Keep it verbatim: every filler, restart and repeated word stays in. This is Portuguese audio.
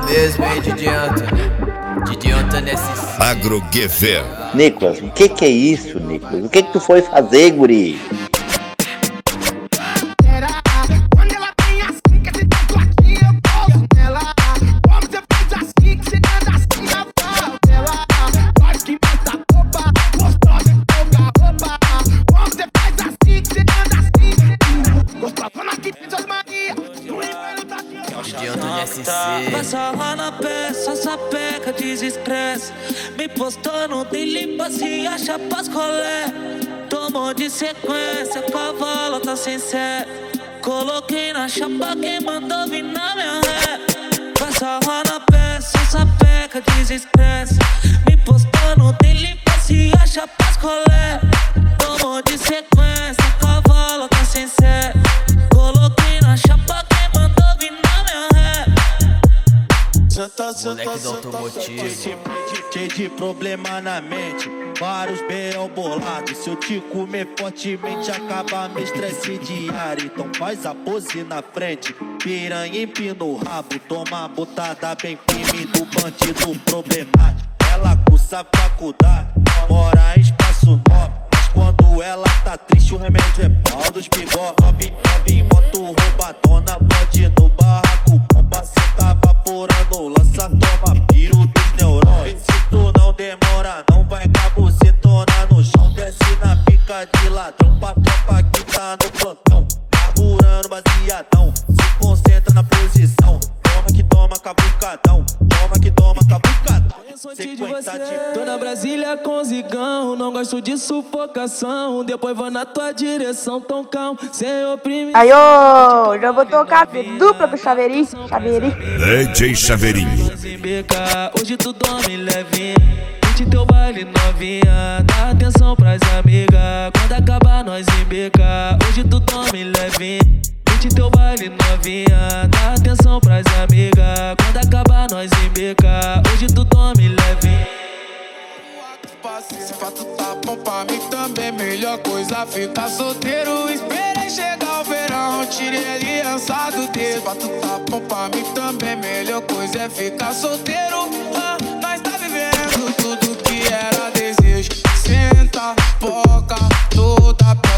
mesmo, hein, Didi Antônio? Didi Antônio S C. Agroguever. Nicolas, o que que é isso, Nicolas? O que que tu foi fazer, guri? Passa lá na peça, sapeca, desestressa. Me postou no dele, se acha pras colé. Tomou de sequência, cavalo tá sem sé. Coloquei na chapa quem mandou vir na minha ré. Passa lá na peça, sapeca, desestressa. Me postou no dele, se acha pras colé. Tomou de sequência, cavalo tá sem sé. Coloquei na chapa quem mandou vir na minha ré. Santa, Santa, Santa, cheio de problema na mente, vários beirão bolados. Se eu te comer fortemente, acaba meu estresse diário. Então faz a pose na frente, piranha empina o rabo. Toma a botada bem firme do bandido problemático. Ela cursa faculdade, mora em espaço nobre. Mas quando ela tá triste, o remédio é pau dos bigode. Sobe, sobe, moto roubadona, pode no barraco. Bomba, cê tá vaporando, lança, toma piro dos neurônios. Se tu não demora, não vai cabocetona no chão. Desce na pica de ladrão, pra tropa que tá no plantão. Carburando baseadão, se concentra na posição. Toma que toma, cabucadão. Toma que toma, cabucadão. Sequência de... Tô na Brasília com zigão, não gosto de sufocação. Depois vou na tua direção, tão calmo, sem oprimir. Aí, ô, já vou tocar dupla pro Chaveirinho. Chaveirinho. D J Chaveirinho. Hoje tu dorme levinho, curte teu baile novinha. Dá atenção pras amigas, quando acabar nós embeca. Hoje tu dorme levinho, curte teu baile novinha. Dá atenção pras amigas, quando acabar nós embeca. Hoje tu dorme levinho. Se fato tá bom pra mim também, melhor coisa ficar solteiro. Esperei chegar o verão, tirei a aliança do dedo. Se fato tá bom pra mim também, melhor coisa é ficar solteiro. Ah, nós tá vivendo tudo que era desejo. Senta, foca, toda